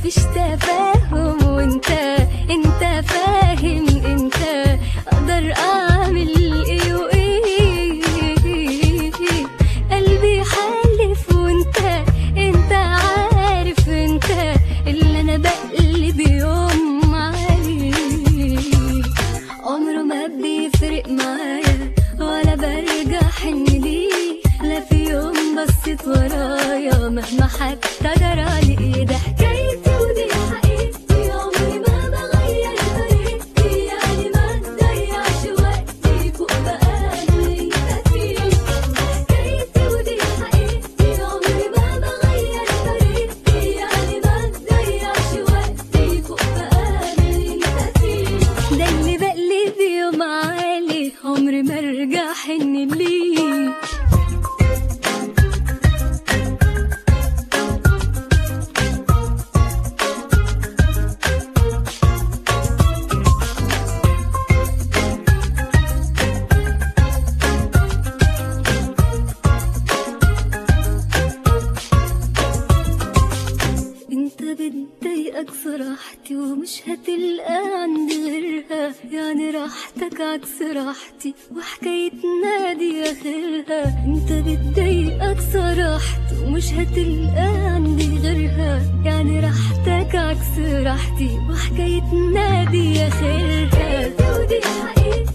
مفيش تفاهم، وانت فاهم انت اقدر اعمل ايه وايه. قلبي حالف وانت عارف انت اللي انا بقلب يوم عليه. عمره ما بيفرق معايا ولا برجع حن ليه، لا في يوم بصيت ورايا مهما حتى جرالي ايه. ده حكايتي ودي حقيقتي، عمري ما بغير طريقتي، يعني ما تضيعش وقتي فوق بقى اللي انت فيه. حكايتي ودي حقيقتي، عمري ما بغير طريقتي، يعني ما تضيعش وقتي فوق بقى اللي انت فيه. ده اللي بقلب يوم عالي عمري ما ارجع حن ليه. انت بتضايقك صراحتي ومش هتلقى عندي غيرها، يعني راحتك عكس راحتي وحكايتنا دي اخرها. انت بتضايقك صراحتي ومش هتلقى عندي غيرها، يعني راحتك عكس راحتي وحكايتنا دي اخرها. ودي حقيقتي